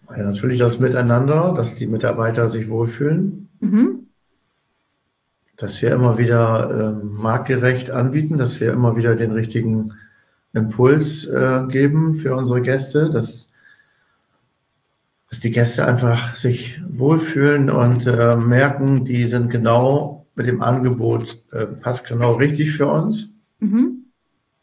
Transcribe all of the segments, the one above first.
Ja, natürlich das Miteinander, dass die Mitarbeiter sich wohlfühlen, Mhm. dass wir immer wieder marktgerecht anbieten, dass wir immer wieder den richtigen Impuls geben für unsere Gäste, dass die Gäste einfach sich wohlfühlen und merken, die sind genau mit dem Angebot, passt genau richtig für uns. Mhm.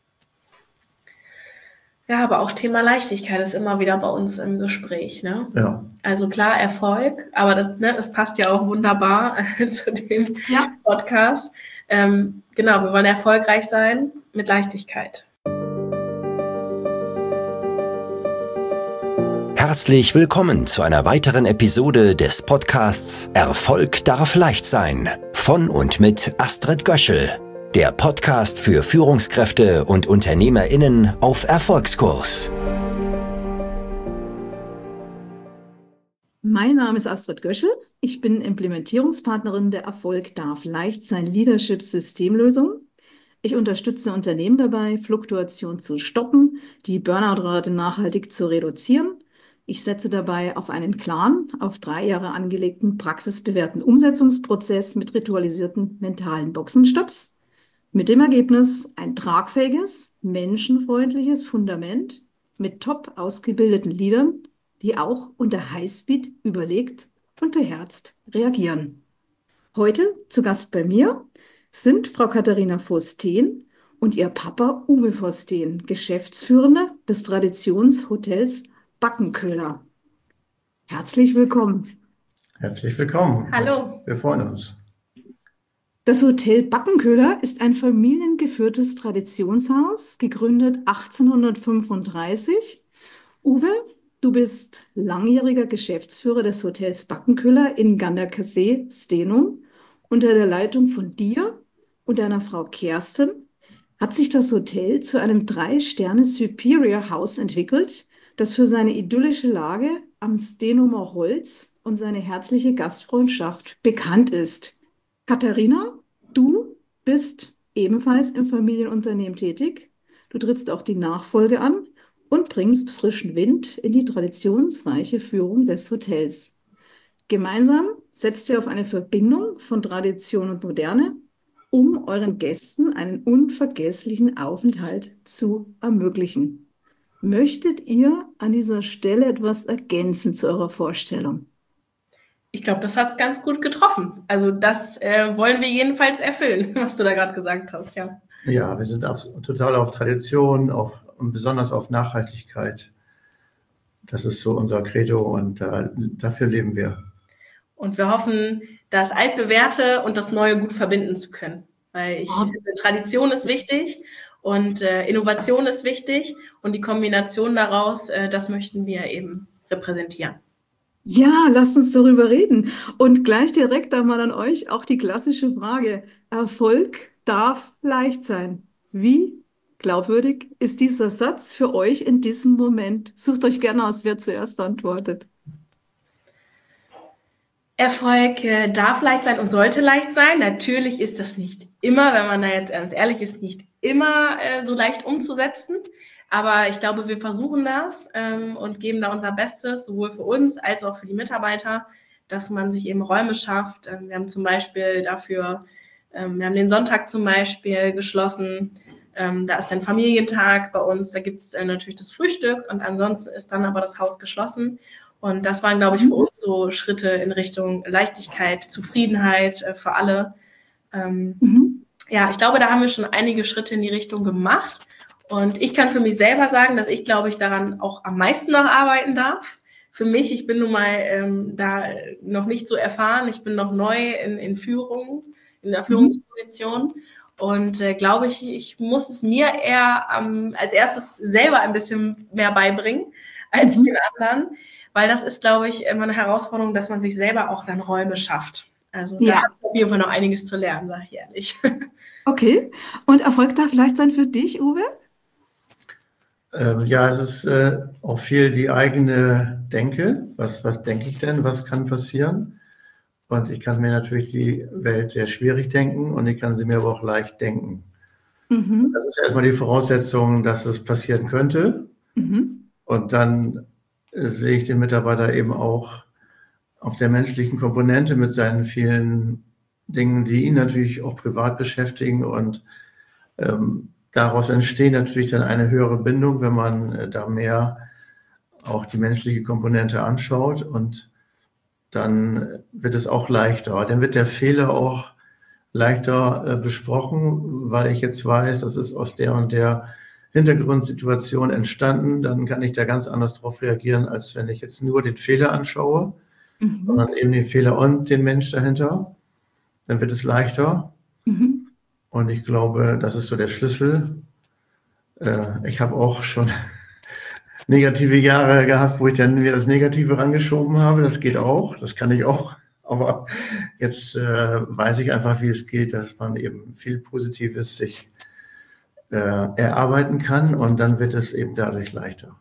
Ja, aber auch Thema Leichtigkeit ist immer wieder bei uns im Gespräch, ne? Ja, Also klar, Erfolg, aber das passt ja auch wunderbar zu dem Ja. Podcast. Genau, wir wollen erfolgreich sein mit Leichtigkeit. Herzlich willkommen zu einer weiteren Episode des Podcasts Erfolg darf leicht sein von und mit Astrid Göschel, der Podcast für Führungskräfte und UnternehmerInnen auf Erfolgskurs. Mein Name ist Astrid Göschel. Ich bin Implementierungspartnerin der Erfolg darf leicht sein Leadership Systemlösung. Ich unterstütze Unternehmen dabei, Fluktuation zu stoppen, die Burnout-Rate nachhaltig zu reduzieren. Ich setze dabei auf einen klaren, auf 3 Jahre angelegten, praxisbewährten Umsetzungsprozess mit ritualisierten mentalen Boxenstopps. Mit dem Ergebnis ein tragfähiges, menschenfreundliches Fundament mit top ausgebildeten Leadern, die auch unter Highspeed überlegt und beherzt reagieren. Heute zu Gast bei mir sind Frau Katharina Vosten und ihr Papa Uwe Vosten, Geschäftsführender des Traditionshotels Backenköhler. Herzlich willkommen. herzlich willkommen. Hallo. Wir freuen uns. Das Hotel Backenköhler ist ein familiengeführtes Traditionshaus, gegründet 1835. Uwe, du bist langjähriger Geschäftsführer des Hotels Backenköhler in Ganderkesee, Stenum. Unter der Leitung von dir und deiner Frau Kerstin hat sich das Hotel zu einem 3-Sterne Superior House entwickelt, das für seine idyllische Lage am Stenumer Holz und seine herzliche Gastfreundschaft bekannt ist. Katharina, du bist ebenfalls im Familienunternehmen tätig. Du trittst auch die Nachfolge an und bringst frischen Wind in die traditionsreiche Führung des Hotels. Gemeinsam setzt ihr auf eine Verbindung von Tradition und Moderne, um euren Gästen einen unvergesslichen Aufenthalt zu ermöglichen. Möchtet ihr an dieser Stelle etwas ergänzen zu eurer Vorstellung? Ich glaube, das hat es ganz gut getroffen. Also das wollen wir jedenfalls erfüllen, was du da gerade gesagt hast, ja. Ja, wir sind total auf Tradition, und besonders auf Nachhaltigkeit. Das ist so unser Credo und dafür leben wir. Und wir hoffen, das Altbewährte und das Neue gut verbinden zu können. Weil ich finde, Tradition ist wichtig und Innovation ist wichtig. Und die Kombination daraus, das möchten wir eben repräsentieren. Ja, lasst uns darüber reden. Und gleich direkt einmal an euch auch die klassische Frage. Erfolg darf leicht sein. Wie glaubwürdig ist dieser Satz für euch in diesem Moment? Sucht euch gerne aus, wer zuerst antwortet. Erfolg darf leicht sein und sollte leicht sein. Natürlich ist das nicht immer, wenn man da jetzt ganz ehrlich ist, nicht immer so leicht umzusetzen. Aber ich glaube, wir versuchen das und geben da unser Bestes, sowohl für uns als auch für die Mitarbeiter, dass man sich eben Räume schafft. Wir haben zum Beispiel dafür, wir haben den Sonntag zum Beispiel geschlossen. Da ist ein Familientag bei uns, da gibt es natürlich das Frühstück und ansonsten ist dann aber das Haus geschlossen. Und das waren, glaube ich, für uns so Schritte in Richtung Leichtigkeit, Zufriedenheit für alle. Ja, ich glaube, da haben wir schon einige Schritte in die Richtung gemacht. Und ich kann für mich selber sagen, dass ich, glaube ich, daran auch am meisten noch arbeiten darf. Für mich, ich bin nun mal da noch nicht so erfahren. Ich bin noch neu in Führung, in der Führungsposition. Und glaube ich muss es mir eher als erstes selber ein bisschen mehr beibringen als den anderen. Weil das ist, glaube ich, immer eine Herausforderung, dass man sich selber auch dann Räume schafft. Also da habe ich auf jeden Fall noch einiges zu lernen, sage ich ehrlich. Okay. Und Erfolg darf leicht sein für dich, Uwe? Ja, es ist auch viel die eigene Denke. Was denke ich denn? Was kann passieren? Und ich kann mir natürlich die Welt sehr schwierig denken und ich kann sie mir aber auch leicht denken. Das ist erstmal die Voraussetzung, dass es passieren könnte. Und dann sehe ich den Mitarbeiter eben auch auf der menschlichen Komponente mit seinen vielen Dingen, die ihn natürlich auch privat beschäftigen. Und daraus entsteht natürlich dann eine höhere Bindung, wenn man da mehr auch die menschliche Komponente anschaut. Und dann wird es auch leichter. Dann wird der Fehler auch leichter besprochen, weil ich jetzt weiß, das ist aus der und der Hintergrundsituation entstanden. Dann kann ich da ganz anders drauf reagieren, als wenn ich jetzt nur den Fehler anschaue, sondern eben den Fehler und den Mensch dahinter. Dann wird es leichter. Und ich glaube, das ist so der Schlüssel. Ich habe auch schon negative Jahre gehabt, wo ich dann mir das Negative rangeschoben habe. Das geht auch, das kann ich auch. Aber jetzt weiß ich einfach, wie es geht, dass man eben viel Positives sich erarbeiten kann und dann wird es eben dadurch leichter.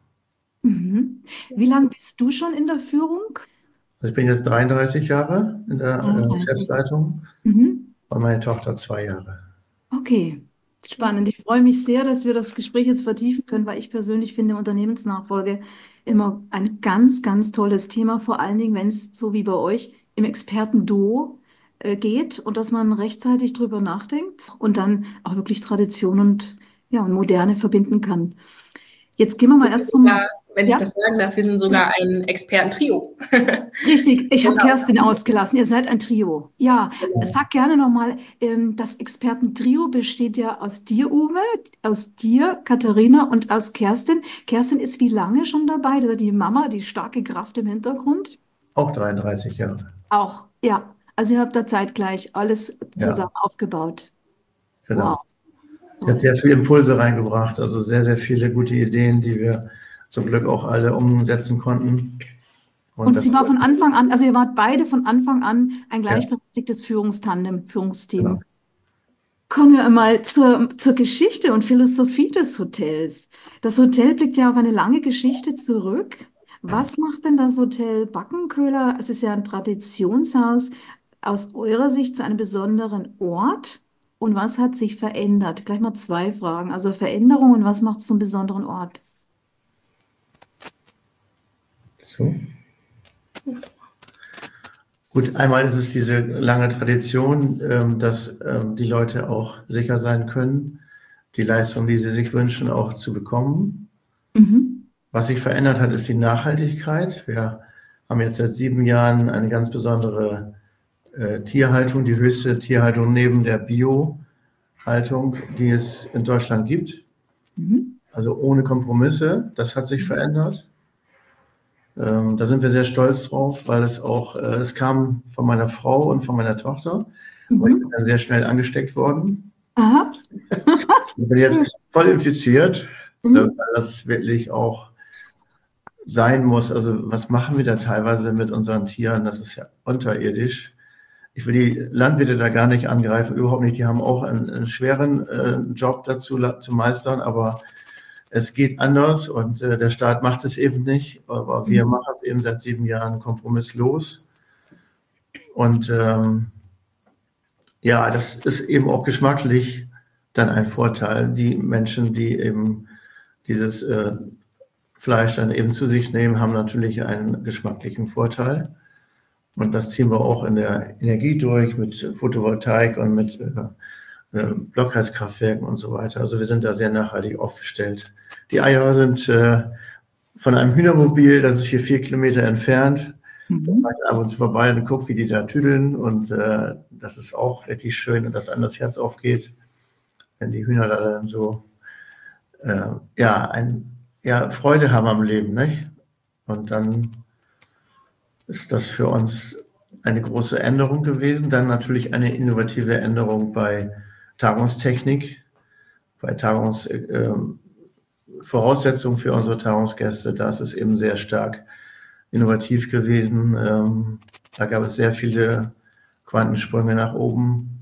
Wie lange bist du schon in der Führung? Also ich bin jetzt 33 Jahre in der 33. Geschäftsleitung Mhm. und meine Tochter 2 Jahre. Okay, spannend. Ich freue mich sehr, dass wir das Gespräch jetzt vertiefen können, weil ich persönlich finde Unternehmensnachfolge immer ein ganz, ganz tolles Thema, vor allen Dingen, wenn es so wie bei euch im Experten-Duo geht und dass man rechtzeitig drüber nachdenkt und dann auch wirklich Tradition und, ja, und Moderne verbinden kann. Jetzt gehen wir mal erst zum... Wenn Ja? ich das sagen darf, wir sind sogar ein Expertentrio. Richtig, ich habe Genau. Kerstin ausgelassen. Ihr seid ein Trio. Ja, sag gerne nochmal, das Expertentrio besteht ja aus dir, Uwe, aus dir, Katharina und aus Kerstin. Kerstin ist wie lange schon dabei? Das ist die Mama, die starke Kraft im Hintergrund. Auch 33 Jahre. Auch, ja. Also ihr habt da zeitgleich alles zusammen Ja, aufgebaut. genau. Wow. Sie hat sehr viele Impulse reingebracht, also sehr, sehr viele gute Ideen, die wir zum Glück auch alle umsetzen konnten. Und sie war von Anfang an, also ihr wart beide von Anfang an ein gleichberechtigtes Führungsteam. Genau. Kommen wir einmal zur Geschichte und Philosophie des Hotels. Das Hotel blickt ja auf eine lange Geschichte zurück. Was macht denn das Hotel Backenköhler? Es ist ja ein Traditionshaus aus eurer Sicht zu einem besonderen Ort. Und was hat sich verändert? Gleich mal 2 Fragen. Also Veränderung und was macht es zum besonderen Ort? So. Gut, einmal ist es diese lange Tradition, dass die Leute auch sicher sein können, die Leistung, die sie sich wünschen, auch zu bekommen. Was sich verändert hat, ist die Nachhaltigkeit. Wir haben jetzt seit 7 Jahren eine ganz besondere Tierhaltung, die höchste Tierhaltung neben der Bio-Haltung, die es in Deutschland gibt. Also ohne Kompromisse, das hat sich verändert. Da sind wir sehr stolz drauf, weil es kam von meiner Frau und von meiner Tochter. Und ich bin dann sehr schnell angesteckt worden. Aha. Ich bin jetzt voll infiziert, weil das wirklich auch sein muss. Also was machen wir da teilweise mit unseren Tieren? Das ist ja unterirdisch. Ich will die Landwirte da gar nicht angreifen, überhaupt nicht. Die haben auch einen schweren Job dazu zu meistern, aber es geht anders und der Staat macht es eben nicht, aber wir machen es eben seit 7 Jahren kompromisslos. Und ja, das ist eben auch geschmacklich dann ein Vorteil. Die Menschen, die eben dieses Fleisch dann eben zu sich nehmen, haben natürlich einen geschmacklichen Vorteil. Und das ziehen wir auch in der Energie durch mit Photovoltaik und mit Blockheizkraftwerken und so weiter. Also wir sind da sehr nachhaltig aufgestellt. Die Eier sind von einem Hühnermobil, das ist hier 4 Kilometer entfernt. Das fahre ich ab und zu vorbei und gucke, wie die da tüdeln. Und das ist auch richtig schön und dass einem das Herz aufgeht, wenn die Hühner da dann so Freude haben am Leben, nicht? Und dann ist das für uns eine große Änderung gewesen. Dann natürlich eine innovative Änderung bei Tagungstechnik, bei Voraussetzungen für unsere Tagungsgäste. Da ist es eben sehr stark innovativ gewesen. Da gab es sehr viele Quantensprünge nach oben.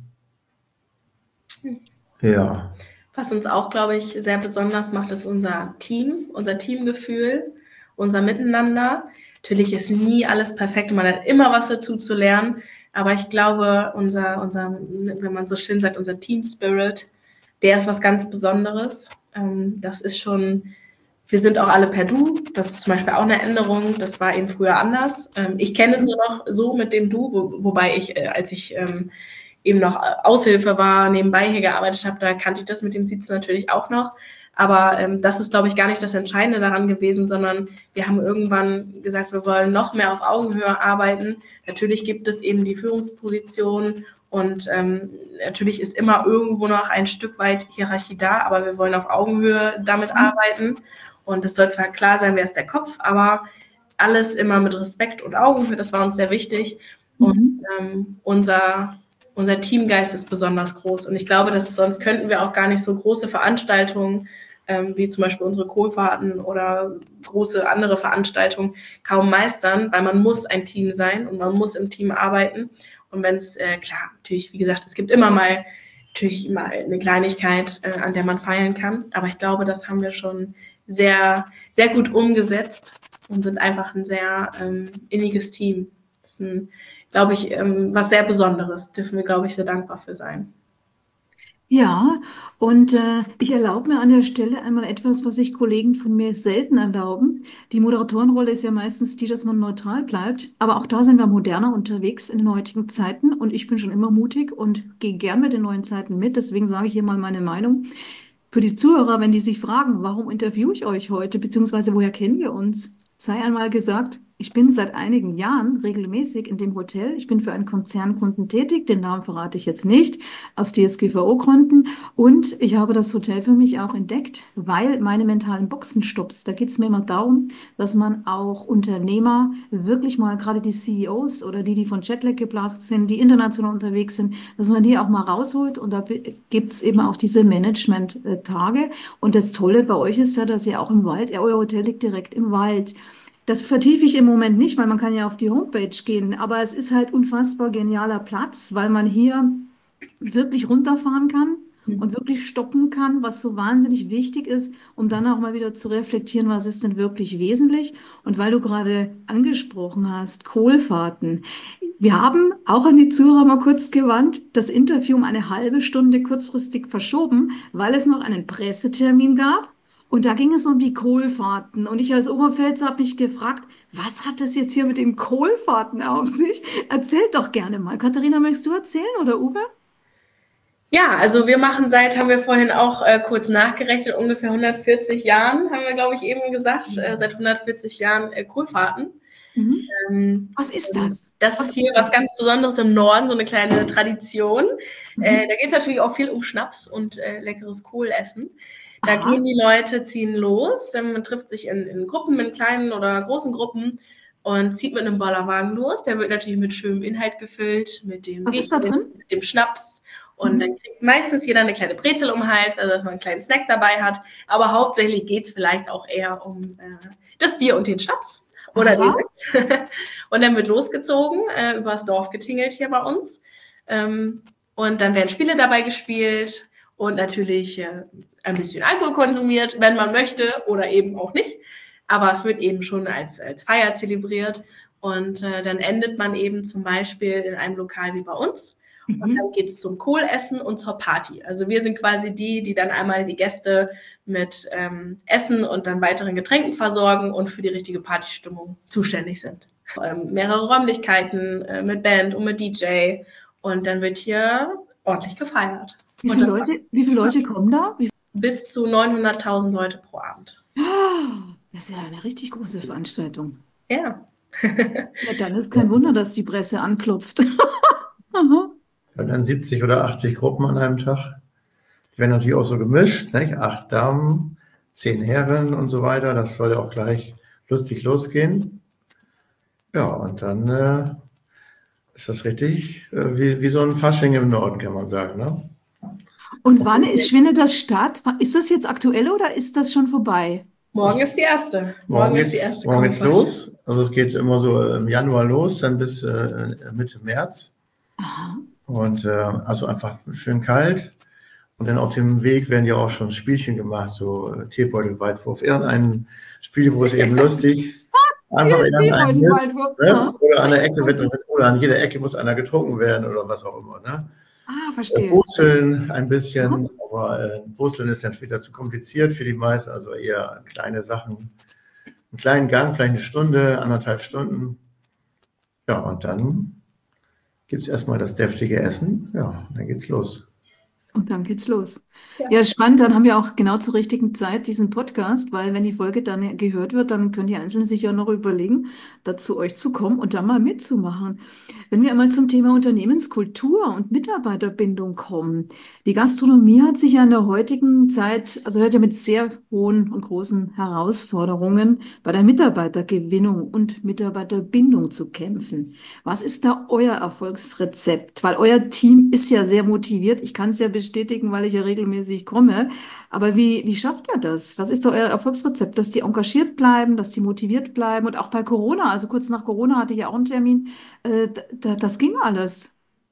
Ja. Was uns auch, glaube ich, sehr besonders macht, ist unser Team, unser Teamgefühl, unser Miteinander. Natürlich ist nie alles perfekt und man hat immer was dazu zu lernen. Aber ich glaube, wenn man so schön sagt, unser Team Spirit, der ist was ganz Besonderes. Das ist schon Wir sind auch alle per Du. Das ist zum Beispiel auch eine Änderung. Das war eben früher anders. Ich kenne es nur noch so mit dem Du, wobei ich, als ich eben noch Aushilfe war, nebenbei hier gearbeitet habe, da kannte ich das mit dem Siezen natürlich auch noch. Aber das ist, glaube ich, gar nicht das Entscheidende daran gewesen, sondern wir haben irgendwann gesagt, wir wollen noch mehr auf Augenhöhe arbeiten. Natürlich gibt es eben die Führungsposition und natürlich ist immer irgendwo noch ein Stück weit Hierarchie da, aber wir wollen auf Augenhöhe damit arbeiten. Und es soll zwar klar sein, wer ist der Kopf, aber alles immer mit Respekt und Augenhöhe, das war uns sehr wichtig. Und unser Teamgeist ist besonders groß. Und ich glaube, dass sonst könnten wir auch gar nicht so große Veranstaltungen, wie zum Beispiel unsere Kohlfahrten oder große andere Veranstaltungen kaum meistern, weil man muss ein Team sein und man muss im Team arbeiten. Und wenn es, klar, natürlich, wie gesagt, es gibt immer mal natürlich mal eine Kleinigkeit, an der man feilen kann. Aber ich glaube, das haben wir schon sehr, sehr gut umgesetzt und sind einfach ein sehr inniges Team. Das ist ein, glaube ich, was sehr Besonderes. Dürfen wir, glaube ich, sehr dankbar für sein. Ja, und ich erlaube mir an der Stelle einmal etwas, was sich Kollegen von mir selten erlauben. Die Moderatorenrolle ist ja meistens die, dass man neutral bleibt. Aber auch da sind wir moderner unterwegs in den heutigen Zeiten. Und ich bin schon immer mutig und gehe gern mit den neuen Zeiten mit. Deswegen sage ich hier mal meine Meinung. Für die Zuhörer, wenn die sich fragen, warum interviewe ich euch heute, beziehungsweise woher kennen wir uns, sei einmal gesagt, ich bin seit einigen Jahren regelmäßig in dem Hotel. Ich bin für einen Konzernkunden tätig, den Namen verrate ich jetzt nicht, aus DSGVO-Gründen. Und ich habe das Hotel für mich auch entdeckt, weil meine mentalen Boxenstopps, da geht es mir immer darum, dass man auch Unternehmer wirklich mal, gerade die CEOs oder die von Jetlag geplant sind, die international unterwegs sind, dass man die auch mal rausholt. Und da gibt es eben auch diese Management-Tage. Und das Tolle bei euch ist ja, dass ihr auch im Wald, euer Hotel liegt direkt im Wald. Das vertiefe ich im Moment nicht, weil man kann ja auf die Homepage gehen, aber es ist halt unfassbar genialer Platz, weil man hier wirklich runterfahren kann und wirklich stoppen kann, was so wahnsinnig wichtig ist, um dann auch mal wieder zu reflektieren, was ist denn wirklich wesentlich. Und weil du gerade angesprochen hast, Kohlfahrten. Wir haben auch an die Zuhörer mal kurz gewandt, das Interview um eine halbe Stunde kurzfristig verschoben, weil es noch einen Pressetermin gab. Und da ging es um die Kohlfahrten. Und ich als Oberpfälzer habe mich gefragt, was hat das jetzt hier mit den Kohlfahrten auf sich? Erzählt doch gerne mal. Katharina, möchtest du erzählen oder Uwe? Ja, also haben wir vorhin auch kurz nachgerechnet, ungefähr 140 Jahren, haben wir, glaube ich, eben gesagt, seit 140 Jahren Kohlfahrten. Was ist das? Das ist hier was ganz Besonderes im Norden, so eine kleine Tradition. Da geht es natürlich auch viel um Schnaps und leckeres Kohlessen. Da gehen die Leute, ziehen los, man trifft sich in Gruppen, in kleinen oder großen Gruppen und zieht mit einem Bollerwagen los. Der wird natürlich mit schönem Inhalt gefüllt, mit dem Was ist da drin? mit dem Schnaps. Und dann kriegt meistens jeder eine kleine Brezel um den Hals, also dass man einen kleinen Snack dabei hat. Aber hauptsächlich geht es vielleicht auch eher um das Bier und den Schnaps oder den Sekt. Und dann wird losgezogen, übers Dorf getingelt hier bei uns. Und dann werden Spiele dabei gespielt. Und natürlich ein bisschen Alkohol konsumiert, wenn man möchte oder eben auch nicht. Aber es wird eben schon als Feier zelebriert. Und dann endet man eben zum Beispiel in einem Lokal wie bei uns. Und dann geht es zum Kohlessen und zur Party. Also wir sind quasi die dann einmal die Gäste mit Essen und dann weiteren Getränken versorgen und für die richtige Partystimmung zuständig sind. Mehrere Räumlichkeiten mit Band und mit DJ. Und dann wird hier ordentlich gefeiert. Wie viele Leute kommen da? Bis zu 900.000 Leute pro Abend. Das ist ja eine richtig große Veranstaltung. Ja. Ja, dann ist kein Wunder, dass die Presse anklopft. Ja, dann 70 oder 80 Gruppen an einem Tag. Die werden natürlich auch so gemischt, nicht? 8 Damen, 10 Herren und so weiter. Das soll ja auch gleich lustig losgehen. Ja, und dann ist das richtig wie so ein Fasching im Norden, kann man sagen, ne? Und wann findet das statt? Ist das jetzt aktuell oder ist das schon vorbei? Morgen ist die erste. Morgen geht's los. Also es geht immer so im Januar los, dann bis Mitte März. Aha. Und also einfach schön kalt. Und dann auf dem Weg werden ja auch schon Spielchen gemacht, so Teebeutelweitwurf. Irgendein Spiel, wo es eben lustig einfach irgendein ist. Ne? Oder an der Ecke oder an jeder Ecke muss einer getrunken werden oder was auch immer. Ne? Ah, verstehe. Purzeln ein Aha. bisschen, aber Purzeln ist dann später zu kompliziert für die meisten, also eher kleine Sachen. Einen kleinen Gang, vielleicht eine Stunde, 1,5 Stunden. Ja, und dann gibt es erstmal das deftige Essen. Ja, dann geht's los. Und dann geht's los. Ja. Ja, spannend. Dann haben wir auch genau zur richtigen Zeit diesen Podcast, weil wenn die Folge dann gehört wird, dann können die Einzelnen sich ja noch überlegen, da zu euch zu kommen und da mal mitzumachen. Wenn wir einmal zum Thema Unternehmenskultur und Mitarbeiterbindung kommen. Die Gastronomie hat sich ja in der heutigen Zeit, also hat ja mit sehr hohen und großen Herausforderungen bei der Mitarbeitergewinnung und Mitarbeiterbindung zu kämpfen. Was ist da euer Erfolgsrezept? Weil euer Team ist ja sehr motiviert. Ich kann es ja bestätigen, weil ich ja regelmäßig komme. Aber wie schafft ihr das? Was ist da euer Erfolgsrezept? Dass die engagiert bleiben, dass die motiviert bleiben? Und auch bei Corona, also kurz nach Corona hatte ich ja auch einen Termin. Das ging alles.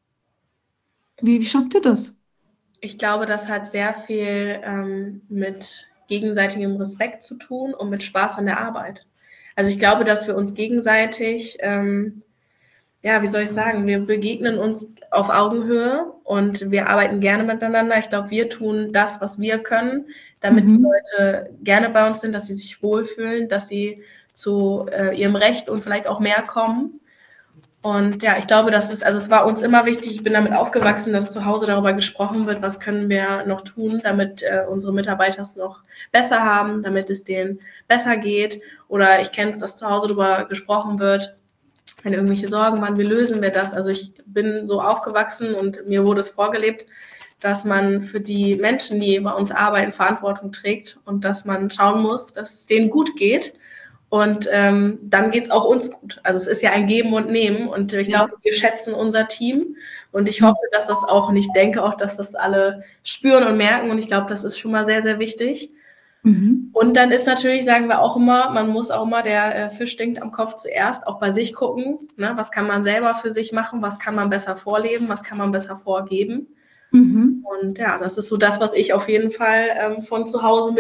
Wie schafft ihr das? Ich glaube, das hat sehr viel mit gegenseitigem Respekt zu tun und mit Spaß an der Arbeit. Also ich glaube, dass wir uns gegenseitig, ja, wie soll ich sagen, wir begegnen uns auf Augenhöhe und wir arbeiten gerne miteinander. Ich glaube, wir tun das, was wir können, damit die Leute gerne bei uns sind, dass sie sich wohlfühlen, dass sie zu ihrem Recht und vielleicht auch mehr kommen. Und ja, ich glaube, also es war uns immer wichtig, ich bin damit aufgewachsen, dass zu Hause darüber gesprochen wird, was können wir noch tun, damit unsere Mitarbeiter es noch besser haben, damit es denen besser geht. Oder ich kenne es, dass zu Hause darüber gesprochen wird, wenn irgendwelche Sorgen waren, wie lösen wir das? Also ich bin so aufgewachsen und mir wurde es vorgelebt, dass man für die Menschen, die bei uns arbeiten, Verantwortung trägt und dass man schauen muss, dass es denen gut geht. Und dann geht's auch uns gut. Also es ist ja ein Geben und Nehmen. Und ich glaube, wir schätzen unser Team. Und ich hoffe, dass das auch, und ich denke auch, dass das alle spüren und merken. Und ich glaube, das ist schon mal sehr, sehr wichtig. Und dann ist natürlich, sagen wir auch immer, man muss auch immer, der Fisch stinkt am Kopf zuerst, auch bei sich gucken, ne? Was kann man selber für sich machen, was kann man besser vorleben, was kann man besser vorgeben. Und ja, das ist so das, was ich auf jeden Fall von zu Hause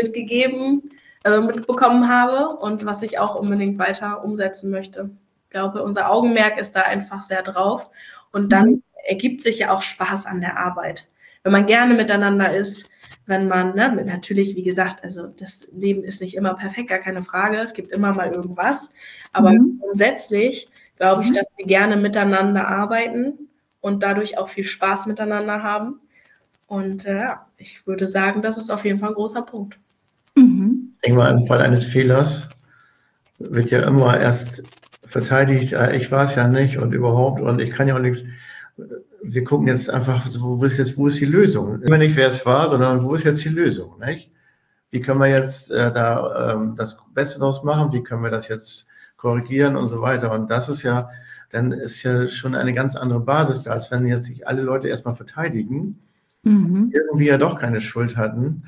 mitbekommen habe und was ich auch unbedingt weiter umsetzen möchte. Ich glaube, unser Augenmerk ist da einfach sehr drauf. Und dann ergibt sich ja auch Spaß an der Arbeit. Wenn man gerne miteinander ist, wenn man, ne, natürlich, wie gesagt, also das Leben ist nicht immer perfekt, gar keine Frage. Es gibt immer mal irgendwas. Aber grundsätzlich glaube ich, dass wir gerne miteinander arbeiten und dadurch auch viel Spaß miteinander haben. Und ja, ich würde sagen, das ist auf jeden Fall ein großer Punkt. Ich denke mal, im Fall eines Fehlers wird ja immer erst verteidigt, ich war es ja nicht und überhaupt und ich kann ja auch nichts. Wir gucken jetzt einfach, wo ist die Lösung? Immer nicht, wer es war, sondern wo ist jetzt die Lösung? Nicht? Wie können wir jetzt das Beste daraus machen? Wie können wir das jetzt korrigieren und so weiter? Und das ist ja, dann ist ja schon eine ganz andere Basis da, als wenn jetzt sich alle Leute erstmal verteidigen, irgendwie ja doch keine Schuld hatten.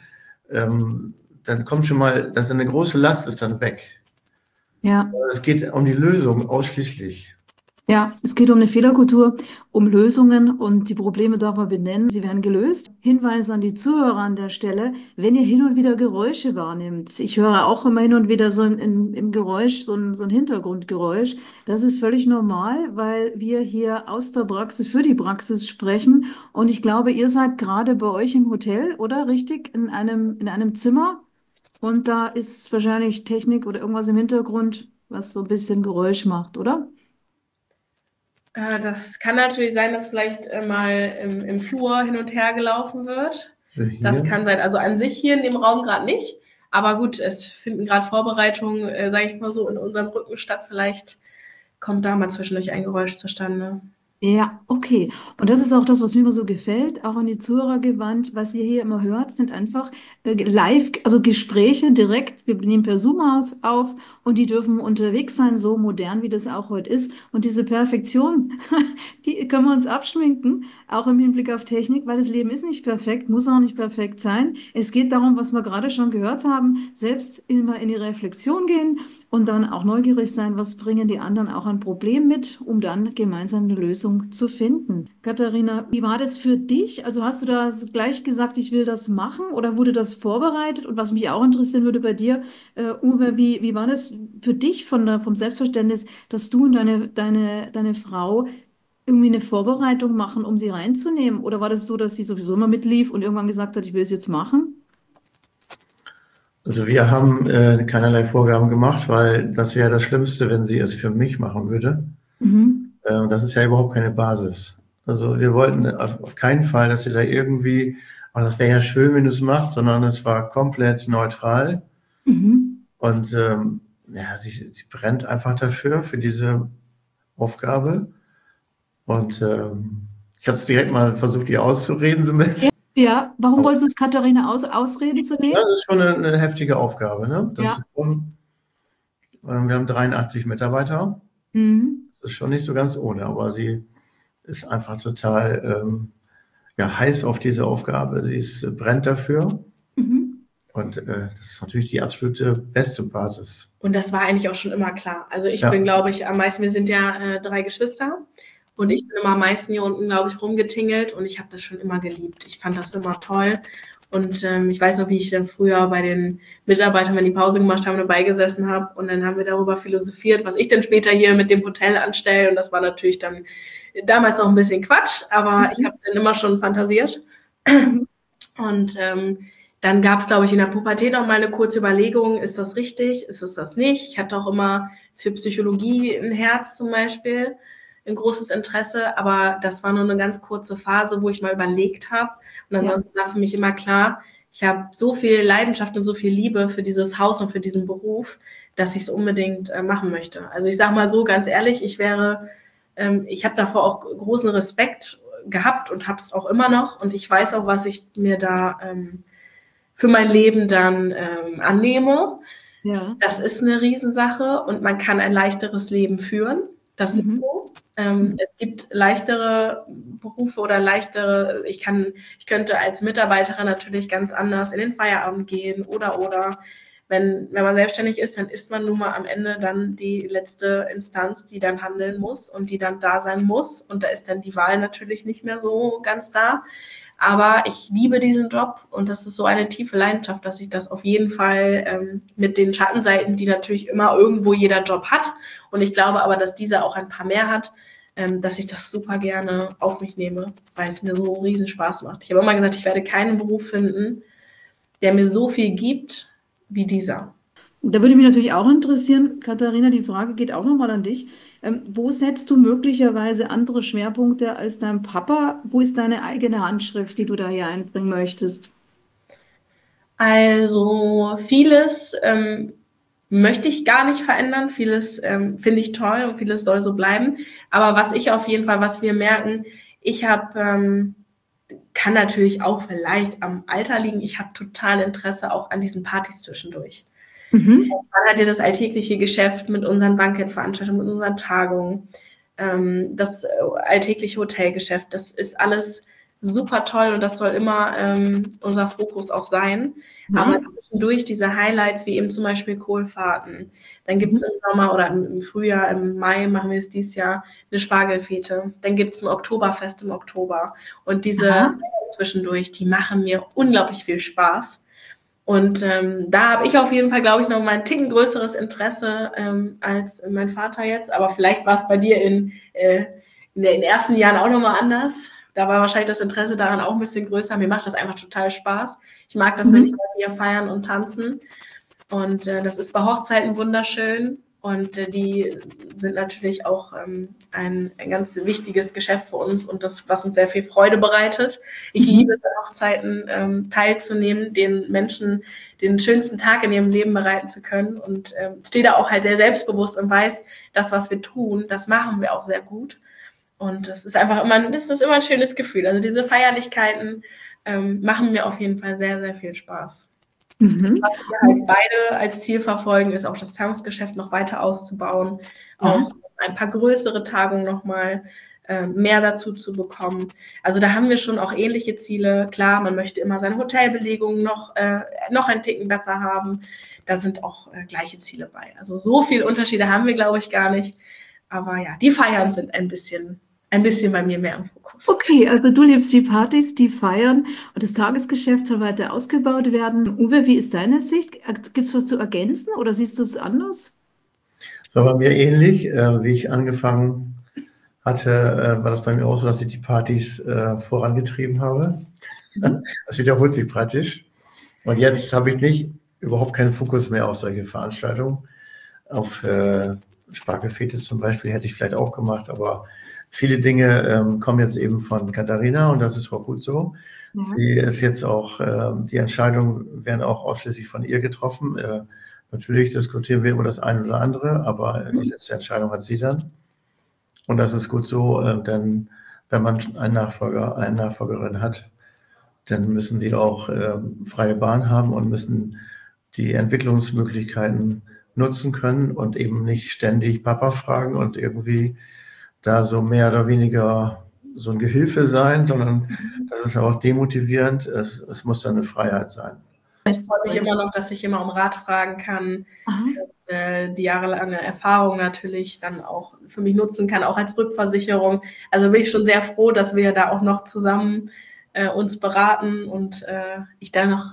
Dann kommt schon mal, dass eine große Last ist dann weg. Ja. Es geht um die Lösung ausschließlich. Ja, es geht um eine Fehlerkultur, um Lösungen und die Probleme darf man benennen. Sie werden gelöst. Hinweis an die Zuhörer an der Stelle, wenn ihr hin und wieder Geräusche wahrnimmt. Ich höre auch immer hin und wieder so im Geräusch, so ein Hintergrundgeräusch. Das ist völlig normal, weil wir hier aus der Praxis für die Praxis sprechen. Und ich glaube, ihr seid gerade bei euch im Hotel, oder? Richtig? In einem Zimmer. Und da ist wahrscheinlich Technik oder irgendwas im Hintergrund, was so ein bisschen Geräusch macht, oder? Das kann natürlich sein, dass vielleicht mal im Flur hin und her gelaufen wird. Hier. Das kann sein. Also an sich hier in dem Raum gerade nicht. Aber gut, es finden gerade Vorbereitungen, sage ich mal so, in unserem Rücken statt. Vielleicht kommt da mal zwischendurch ein Geräusch zustande. Ja, okay. Und das ist auch das, was mir immer so gefällt, auch an die Zuhörer gewandt. Was ihr hier immer hört, sind einfach live, also Gespräche direkt. Wir nehmen per Zoom auf und die dürfen unterwegs sein, so modern wie das auch heute ist. Und diese Perfektion, die können wir uns abschminken, auch im Hinblick auf Technik, weil das Leben ist nicht perfekt, muss auch nicht perfekt sein. Es geht darum, was wir gerade schon gehört haben, selbst immer in die Reflexion gehen und dann auch neugierig sein, was bringen die anderen auch an Problemen mit, um dann gemeinsam eine Lösung zu finden. Katharina, wie war das für dich? Also hast du da gleich gesagt, ich will das machen oder wurde das vorbereitet? Und was mich auch interessieren würde bei dir, Uwe, wie war das für dich vom Selbstverständnis, dass du und deine Frau irgendwie eine Vorbereitung machen, um sie reinzunehmen? Oder war das so, dass sie sowieso immer mitlief und irgendwann gesagt hat, ich will es jetzt machen? Also wir haben keinerlei Vorgaben gemacht, weil das wäre das Schlimmste, wenn sie es für mich machen würde. Mhm. Das ist ja überhaupt keine Basis. Also wir wollten auf keinen Fall, dass sie da irgendwie, oh, das wäre ja schön, wenn du es machst, sondern es war komplett neutral. Mhm. Und ja, sie brennt einfach dafür, für diese Aufgabe. Und ich habe es direkt mal versucht, ihr auszureden, so ein bisschen. Ja, warum wolltest du es Katharina ausreden Ja, zunächst? das ist schon eine heftige Aufgabe, ne? Das Ja. ist schon, wir haben 83 Mitarbeiter. Mhm. Das ist schon nicht so ganz ohne, aber sie ist einfach total ja, heiß auf diese Aufgabe. Sie brennt dafür. Mhm. Und das ist natürlich die absolute beste Basis. Und das war eigentlich auch schon immer klar. Also ich Ja. bin, glaube ich, am meisten, wir sind ja 3 Geschwister und ich bin immer am meisten hier unten, glaube ich, rumgetingelt und ich habe das schon immer geliebt. Ich fand das immer toll. Und ich weiß noch, wie ich dann früher bei den Mitarbeitern, wenn die Pause gemacht haben, dabei gesessen habe und dann haben wir darüber philosophiert, was ich dann später hier mit dem Hotel anstelle. Und das war natürlich dann damals noch ein bisschen Quatsch, aber ich habe dann immer schon fantasiert. Und dann gab es, glaube ich, in der Pubertät noch mal eine kurze Überlegung, ist das richtig, ist es das nicht? Ich hatte auch immer für Psychologie ein Herz zum Beispiel, ein großes Interesse, aber das war nur eine ganz kurze Phase, wo ich mal überlegt habe. Und ansonsten war für mich immer klar, ich habe so viel Leidenschaft und so viel Liebe für dieses Haus und für diesen Beruf, dass ich es unbedingt machen möchte. Also ich sage mal so ganz ehrlich, ich habe davor auch großen Respekt gehabt und habe es auch immer noch. Und ich weiß auch, was ich mir da für mein Leben dann annehme. Ja. Das ist eine Riesensache und man kann ein leichteres Leben führen. Das ist so. Es gibt leichtere Berufe oder leichtere, ich könnte als Mitarbeiterin natürlich ganz anders in den Feierabend gehen oder. Wenn man selbstständig ist, dann ist man nun mal am Ende dann die letzte Instanz, die dann handeln muss und die dann da sein muss. Und da ist dann die Wahl natürlich nicht mehr so ganz da. Aber ich liebe diesen Job und das ist so eine tiefe Leidenschaft, dass ich das auf jeden Fall mit den Schattenseiten, die natürlich immer irgendwo jeder Job hat, und ich glaube aber, dass dieser auch ein paar mehr hat, dass ich das super gerne auf mich nehme, weil es mir so riesen Spaß macht. Ich habe immer gesagt, ich werde keinen Beruf finden, der mir so viel gibt wie dieser. Da würde mich natürlich auch interessieren, Katharina, die Frage geht auch nochmal an dich. Wo setzt du möglicherweise andere Schwerpunkte als dein Papa? Wo ist deine eigene Handschrift, die du da hier einbringen möchtest? Also vieles möchte ich gar nicht verändern. Vieles finde ich toll und vieles soll so bleiben. Aber was wir merken, ich kann natürlich auch vielleicht am Alter liegen. Ich habe total Interesse auch an diesen Partys zwischendurch. Man hat ja das alltägliche Geschäft mit unseren Bankettveranstaltungen, mit unseren Tagungen, das alltägliche Hotelgeschäft. Das ist alles super toll und das soll immer unser Fokus auch sein. Aber zwischendurch diese Highlights, wie eben zum Beispiel Kohlfahrten. Dann gibt es im Sommer oder im Frühjahr, im Mai machen wir es dieses Jahr, eine Spargelfete. Dann gibt es ein Oktoberfest im Oktober. Und diese Highlights zwischendurch, die machen mir unglaublich viel Spaß. Und da habe ich auf jeden Fall, glaube ich, noch mal ein Ticken größeres Interesse als mein Vater jetzt. Aber vielleicht war es bei dir in den ersten Jahren auch noch mal anders. Da war wahrscheinlich das Interesse daran auch ein bisschen größer. Mir macht das einfach total Spaß. Ich mag das, wenn ich mit dir feiern und tanzen. Und das ist bei Hochzeiten wunderschön. Und die sind natürlich auch ein ganz wichtiges Geschäft für uns und das, was uns sehr viel Freude bereitet. Ich liebe es, an Hochzeiten teilzunehmen, den Menschen den schönsten Tag in ihrem Leben bereiten zu können und stehe da auch halt sehr selbstbewusst und weiß, das, was wir tun, das machen wir auch sehr gut. Und das ist einfach immer ein schönes Gefühl. Also diese Feierlichkeiten machen mir auf jeden Fall sehr, sehr viel Spaß. Was wir halt beide als Ziel verfolgen, ist auch das Tagungsgeschäft noch weiter auszubauen, auch ein paar größere Tagungen nochmal mehr dazu zu bekommen. Also da haben wir schon auch ähnliche Ziele. Klar, man möchte immer seine Hotelbelegung noch einen Ticken besser haben. Da sind auch gleiche Ziele bei. Also so viele Unterschiede haben wir, glaube ich, gar nicht. Aber ja, die Feiern sind ein bisschen bei mir mehr im Fokus. Okay, also du liebst die Partys, die Feiern und das Tagesgeschäft soll weiter ausgebaut werden. Uwe, wie ist deine Sicht? Gibt es was zu ergänzen oder siehst du es anders? Das war bei mir ähnlich, wie ich angefangen war das bei mir auch so, dass ich die Partys vorangetrieben habe. Das wiederholt sich praktisch. Und jetzt habe ich überhaupt keinen Fokus mehr auf solche Veranstaltungen. Auf Spargelfetes zum Beispiel hätte ich vielleicht auch gemacht, aber viele Dinge kommen jetzt eben von Katharina und das ist auch gut so. Ja. Sie ist jetzt auch, die Entscheidungen werden auch ausschließlich von ihr getroffen. Natürlich diskutieren wir über das eine oder andere, aber die letzte Entscheidung hat sie dann. Und das ist gut so, denn wenn man einen Nachfolger, eine Nachfolgerin hat, dann müssen die auch freie Bahn haben und müssen die Entwicklungsmöglichkeiten nutzen können und eben nicht ständig Papa fragen und irgendwie da so mehr oder weniger so ein Gehilfe sein, sondern das ist auch demotivierend. Es muss dann eine Freiheit sein. Ich freue mich immer noch, dass ich immer um Rat fragen kann. Aha. Die jahrelange Erfahrung natürlich dann auch für mich nutzen kann, auch als Rückversicherung. Also bin ich schon sehr froh, dass wir da auch noch zusammen uns beraten und ich da noch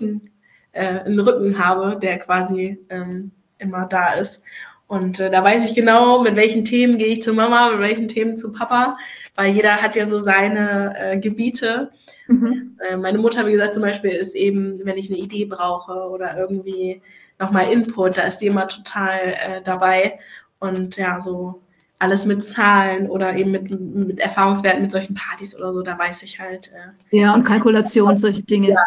einen Rücken habe, der quasi immer da ist. Und da weiß ich genau, mit welchen Themen gehe ich zu Mama, mit welchen Themen zu Papa, weil jeder hat ja so seine Gebiete. Meine Mutter, wie gesagt, zum Beispiel ist eben, wenn ich eine Idee brauche oder irgendwie nochmal Input, da ist sie immer total dabei. Und ja, so alles mit Zahlen oder eben mit Erfahrungswerten, mit solchen Partys oder so, da weiß ich halt. Ja, und Kalkulation, solche Dinge. Ja.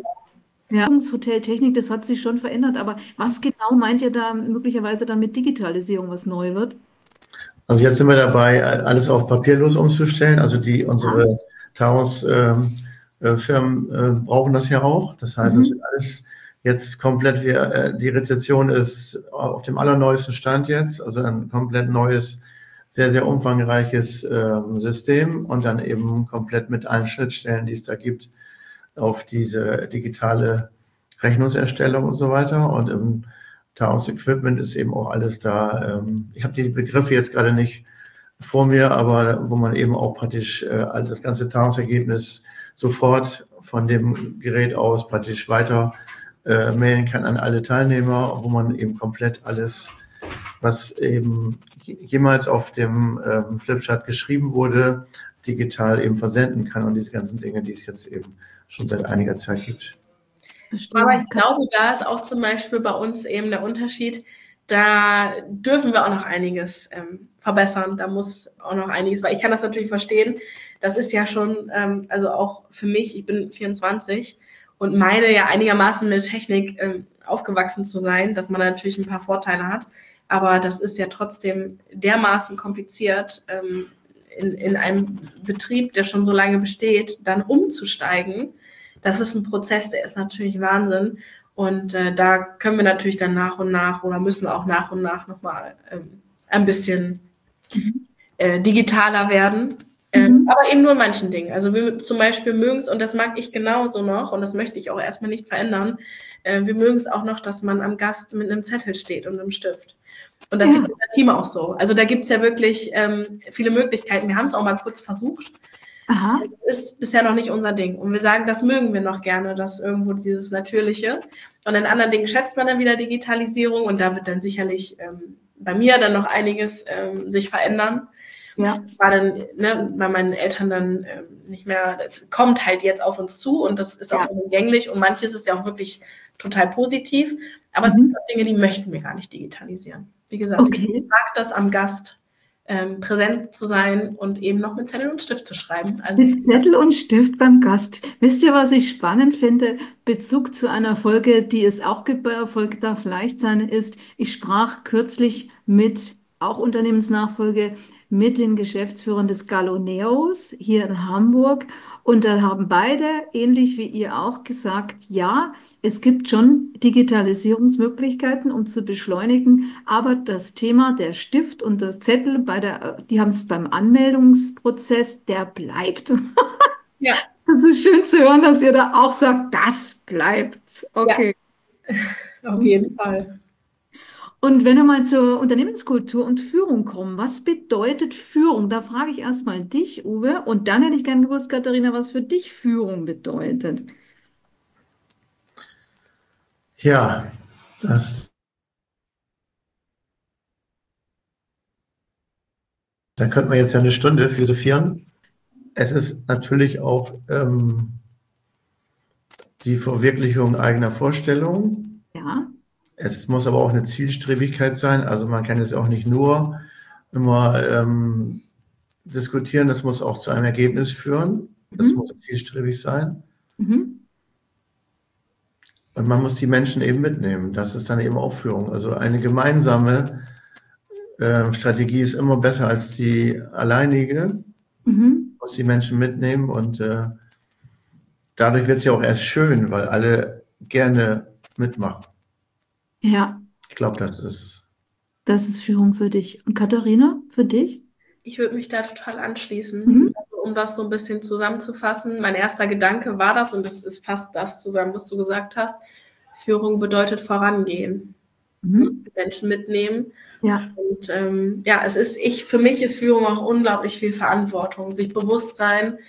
Ja, Hoteltechnik, das hat sich schon verändert, aber was genau meint ihr da möglicherweise dann mit Digitalisierung, was neu wird? Also jetzt sind wir dabei, alles auf papierlos umzustellen. Also unsere Taurus-Firmen brauchen das ja auch. Das heißt, es wird alles jetzt komplett, die Rezeption ist auf dem allerneuesten Stand jetzt, also ein komplett neues, sehr, sehr umfangreiches System und dann eben komplett mit allen Schnittstellen, die es da gibt, auf diese digitale Rechnungserstellung und so weiter. Und im Taurus Equipment ist eben auch alles da. Ich habe die Begriffe jetzt gerade nicht vor mir, aber wo man eben auch praktisch das ganze Taurus-Ergebnis sofort von dem Gerät aus praktisch weiter mailen kann an alle Teilnehmer, wo man eben komplett alles, was eben jemals auf dem Flipchart geschrieben wurde, digital eben versenden kann und diese ganzen Dinge, die es jetzt eben schon seit einiger Zeit gibt. Aber ich glaube, da ist auch zum Beispiel bei uns eben der Unterschied, da dürfen wir auch noch einiges verbessern. Da muss auch noch einiges, weil ich kann das natürlich verstehen. Das ist ja schon, also auch für mich, ich bin 24 und meine ja einigermaßen mit Technik aufgewachsen zu sein, dass man natürlich ein paar Vorteile hat. Aber das ist ja trotzdem dermaßen kompliziert, in einem Betrieb, der schon so lange besteht, dann umzusteigen. Das ist ein Prozess, der ist natürlich Wahnsinn. Und da können wir natürlich dann nach und nach oder müssen auch nach und nach nochmal ein bisschen digitaler werden. Aber eben nur in manchen Dingen. Also wir zum Beispiel mögen es, und das mag ich genauso noch, und das möchte ich auch erstmal nicht verändern, wir mögen es auch noch, dass man am Gast mit einem Zettel steht und einem Stift. Und das sieht unser Team auch so. Also da gibt es ja wirklich viele Möglichkeiten. Wir haben es auch mal kurz versucht. Aha. Das ist bisher noch nicht unser Ding. Und wir sagen, das mögen wir noch gerne, das irgendwo dieses Natürliche. Und in anderen Dingen schätzt man dann wieder Digitalisierung und da wird dann sicherlich bei mir dann noch einiges sich verändern. Ja. War dann bei meinen Eltern dann nicht mehr, es kommt halt jetzt auf uns zu und das ist auch umgänglich und manches ist ja auch wirklich total positiv. Aber es gibt auch Dinge, die möchten wir gar nicht digitalisieren. Wie gesagt, ich mag das am Gast präsent zu sein und eben noch mit Zettel und Stift zu schreiben. Also, mit Zettel und Stift beim Gast. Wisst ihr, was ich spannend finde? Bezug zu einer Folge, die es auch gibt bei Erfolg darf leicht sein, ist, ich sprach kürzlich mit, auch Unternehmensnachfolge, mit den Geschäftsführern des Galoneos hier in Hamburg. Und da haben beide, ähnlich wie ihr auch, gesagt, ja, es gibt schon Digitalisierungsmöglichkeiten, um zu beschleunigen, aber das Thema der Stift und der Zettel die haben es beim Anmeldungsprozess, der bleibt. ja. Das ist schön zu hören, dass ihr da auch sagt, das bleibt. Okay. Ja, auf jeden Fall. Und wenn wir mal zur Unternehmenskultur und Führung kommen, was bedeutet Führung? Da frage ich erstmal dich, Uwe, und dann hätte ich gerne gewusst, Katharina, was für dich Führung bedeutet. Ja, das Da könnte man jetzt ja eine Stunde philosophieren. Es ist natürlich auch die Verwirklichung eigener Vorstellungen. Ja. Es muss aber auch eine Zielstrebigkeit sein. Also man kann jetzt auch nicht nur immer diskutieren, das muss auch zu einem Ergebnis führen. Das muss zielstrebig sein. Mhm. Und man muss die Menschen eben mitnehmen. Das ist dann eben auch Führung. Also eine gemeinsame Strategie ist immer besser als die alleinige. Mhm. Muss die Menschen mitnehmen und dadurch wird es ja auch erst schön, weil alle gerne mitmachen. Ja, Ich glaube, das ist. das ist Führung für dich. Und Katharina, für dich? Ich würde mich da total anschließen. Mhm. Also, um das so ein bisschen zusammenzufassen, mein erster Gedanke war das, und es ist fast das zusammen, was du gesagt hast. Führung bedeutet vorangehen, Menschen mitnehmen. Ja. Und für mich ist Führung auch unglaublich viel Verantwortung, sich bewusst sein,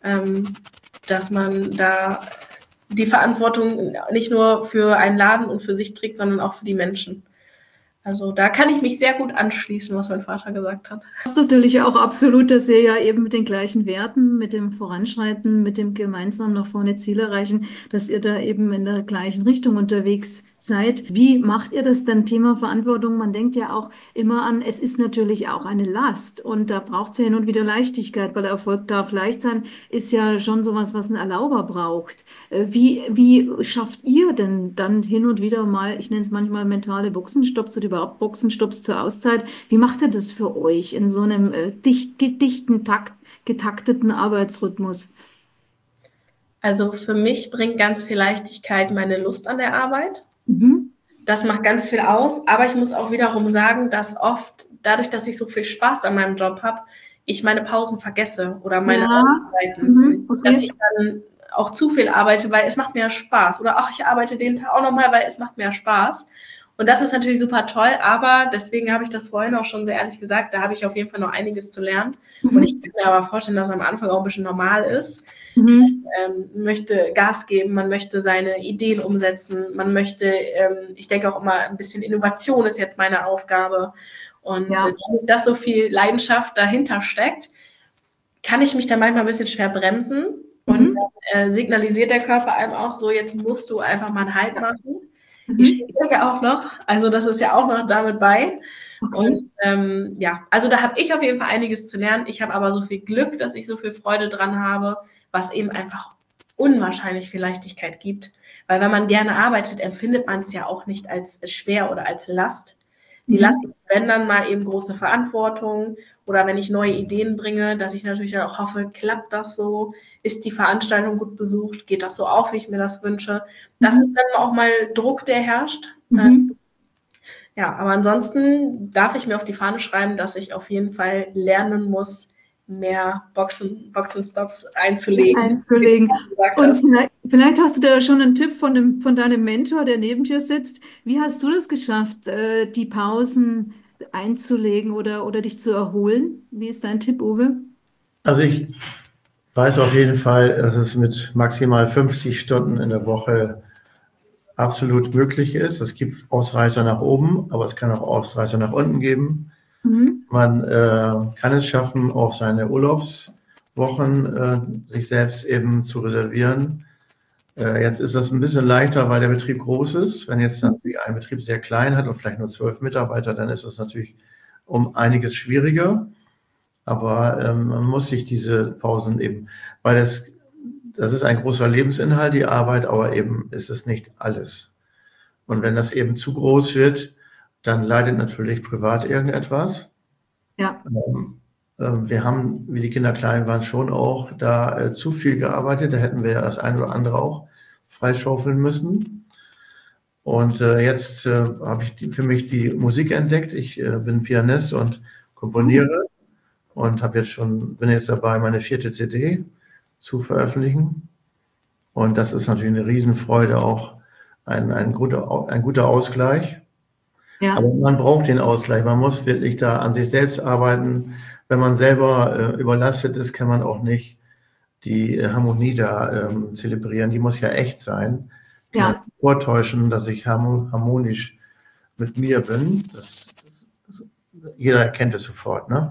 dass man da die Verantwortung nicht nur für einen Laden und für sich trägt, sondern auch für die Menschen. Also da kann ich mich sehr gut anschließen, was mein Vater gesagt hat. Das ist natürlich auch absolut, dass ihr ja eben mit den gleichen Werten, mit dem Voranschreiten, mit dem gemeinsam nach vorne Ziel erreichen, dass ihr da eben in der gleichen Richtung unterwegs seid. Wie macht ihr das dann, Thema Verantwortung? Man denkt ja auch immer an, es ist natürlich auch eine Last und da braucht es ja hin und wieder Leichtigkeit, weil Erfolg darf leicht sein, ist ja schon sowas, was ein Erlauber braucht. Wie schafft ihr denn dann hin und wieder mal, ich nenne es manchmal mentale Boxenstopps oder überhaupt Boxenstopps zur Auszeit? Wie macht ihr das für euch in so einem dichten, getakteten Arbeitsrhythmus? Also für mich bringt ganz viel Leichtigkeit meine Lust an der Arbeit. Mhm. Das macht ganz viel aus, aber ich muss auch wiederum sagen, dass oft dadurch, dass ich so viel Spaß an meinem Job habe, ich meine Pausen vergesse oder meine Auszeiten, Okay. dass ich dann auch zu viel arbeite, weil es macht mir Spaß. Oder ach, ich arbeite den Tag auch nochmal, weil es macht mir Spaß. Und das ist natürlich super toll, aber deswegen habe ich das vorhin auch schon sehr ehrlich gesagt, da habe ich auf jeden Fall noch einiges zu lernen. Und ich kann mir aber vorstellen, dass es am Anfang auch ein bisschen normal ist. Man möchte Gas geben, man möchte seine Ideen umsetzen, man möchte, ich denke auch immer, ein bisschen Innovation ist jetzt meine Aufgabe. Und dass so viel Leidenschaft dahinter steckt, kann ich mich da manchmal ein bisschen schwer bremsen. Und dann signalisiert der Körper einem auch so, jetzt musst du einfach mal einen Halt machen. Ich studiere ja auch noch, also das ist ja auch noch damit bei. Und also da habe ich auf jeden Fall einiges zu lernen. Ich habe aber so viel Glück, dass ich so viel Freude dran habe, was eben einfach unwahrscheinlich viel Leichtigkeit gibt. Weil wenn man gerne arbeitet, empfindet man es ja auch nicht als schwer oder als Last. Die Last ist, wenn dann mal eben große Verantwortung oder wenn ich neue Ideen bringe, dass ich natürlich dann auch hoffe, klappt das so? Ist die Veranstaltung gut besucht? Geht das so auf, wie ich mir das wünsche? Das ist dann auch mal Druck, der herrscht. Aber ansonsten darf ich mir auf die Fahne schreiben, dass ich auf jeden Fall lernen muss, mehr Boxenstops einzulegen. Und vielleicht hast du da schon einen Tipp von deinem Mentor, der neben dir sitzt. Wie hast du das geschafft, die Pausen einzulegen oder dich zu erholen? Wie ist dein Tipp, Uwe? Also ich weiß auf jeden Fall, dass es mit maximal 50 Stunden in der Woche absolut möglich ist. Es gibt Ausreißer nach oben, aber es kann auch Ausreißer nach unten geben. Man kann es schaffen, auch seine Urlaubswochen sich selbst eben zu reservieren. Jetzt ist das ein bisschen leichter, weil der Betrieb groß ist. Wenn jetzt natürlich ein Betrieb sehr klein hat und vielleicht nur 12 Mitarbeiter, dann ist es natürlich um einiges schwieriger. Aber man muss sich diese Pausen eben, weil das ist ein großer Lebensinhalt, die Arbeit, aber eben ist es nicht alles. Und wenn das eben zu groß wird, dann leidet natürlich privat irgendetwas. Ja. Wir haben, wie die Kinder klein waren, schon auch da zu viel gearbeitet. Da hätten wir das eine oder andere auch freischaufeln müssen. Und jetzt habe ich für mich die Musik entdeckt. Ich bin Pianist und komponiere und bin jetzt dabei, meine 4. CD zu veröffentlichen. Und das ist natürlich eine Riesenfreude, auch ein guter Ausgleich. Ja. Aber man braucht den Ausgleich. Man muss wirklich da an sich selbst arbeiten. Wenn man selber überlastet ist, kann man auch nicht die Harmonie da zelebrieren. Die muss ja echt sein. Ich kann nicht vortäuschen, dass ich harmonisch mit mir bin. Jeder erkennt es sofort, ne?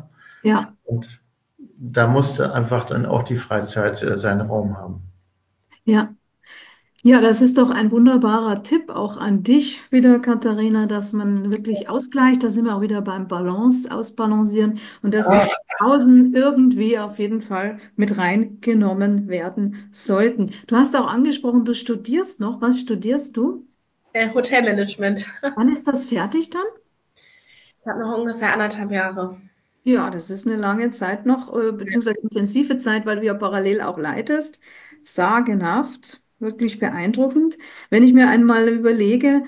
Ja, Und da musste einfach dann auch die Freizeit seinen Raum haben. ja. Ja, das ist doch ein wunderbarer Tipp auch an dich wieder, Katharina, dass man wirklich ausgleicht. Da sind wir auch wieder beim Balance, ausbalancieren und dass die Pausen irgendwie auf jeden Fall mit reingenommen werden sollten. Du hast auch angesprochen, du studierst noch. Was studierst du? Hotelmanagement. Wann ist das fertig dann? Ich habe noch ungefähr 1,5 Jahre. Ja, das ist eine lange Zeit noch, beziehungsweise intensive Zeit, weil du ja parallel auch leitest. Sagenhaft, wirklich beeindruckend. Wenn ich mir einmal überlege,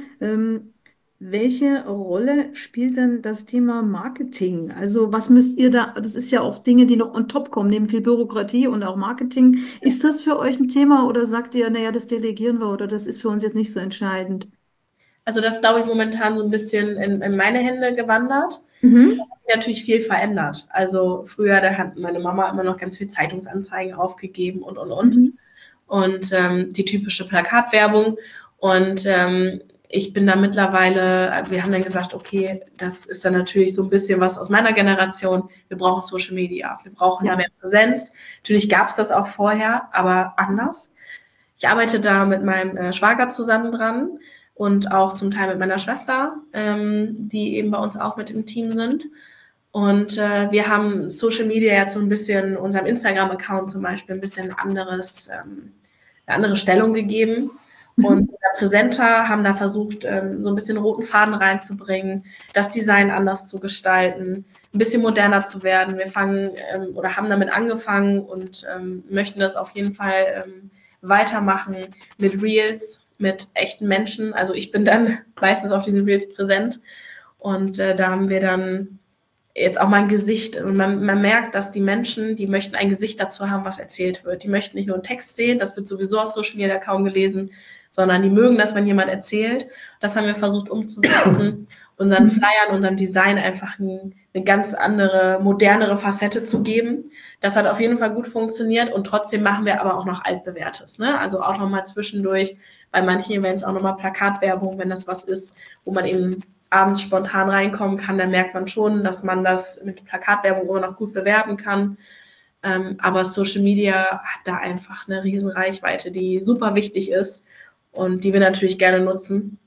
welche Rolle spielt denn das Thema Marketing? Also was müsst ihr da, das ist ja oft Dinge, die noch on top kommen, neben viel Bürokratie und auch Marketing. Ist das für euch ein Thema oder sagt ihr, naja, das delegieren wir oder das ist für uns jetzt nicht so entscheidend? Also das glaube ich momentan so ein bisschen in meine Hände gewandert. Mhm. Natürlich viel verändert. Also früher, da hat meine Mama immer noch ganz viel Zeitungsanzeigen aufgegeben und. Mhm. Und die typische Plakatwerbung. Und ich bin da mittlerweile, wir haben dann gesagt, okay, das ist dann natürlich so ein bisschen was aus meiner Generation. Wir brauchen Social Media, wir brauchen da mehr Präsenz. Natürlich gab es das auch vorher, aber anders. Ich arbeite da mit meinem Schwager zusammen dran und auch zum Teil mit meiner Schwester, die eben bei uns auch mit im Team sind. Und wir haben Social Media jetzt so ein bisschen, unserem Instagram-Account zum Beispiel, ein bisschen eine andere Stellung gegeben. Und präsenter, haben da versucht, so ein bisschen roten Faden reinzubringen, das Design anders zu gestalten, ein bisschen moderner zu werden. Wir fangen oder haben damit angefangen und möchten das auf jeden Fall weitermachen mit Reels, mit echten Menschen. Also ich bin dann meistens auf diesen Reels präsent und da haben wir dann jetzt auch mal ein Gesicht. Und man merkt, dass die Menschen, die möchten ein Gesicht dazu haben, was erzählt wird. Die möchten nicht nur einen Text sehen, das wird sowieso auf Social Media kaum gelesen, sondern die mögen das, wenn jemand erzählt. Das haben wir versucht umzusetzen, unseren Flyern, unserem Design einfach eine ganz andere, modernere Facette zu geben. Das hat auf jeden Fall gut funktioniert und trotzdem machen wir aber auch noch altbewährtes. Ne? Also auch nochmal zwischendurch bei manchen Events auch nochmal Plakatwerbung, wenn das was ist, wo man eben abends spontan reinkommen kann, dann merkt man schon, dass man das mit Plakatwerbung immer noch gut bewerben kann. Aber Social Media hat da einfach eine riesen Reichweite, die super wichtig ist und die wir natürlich gerne nutzen.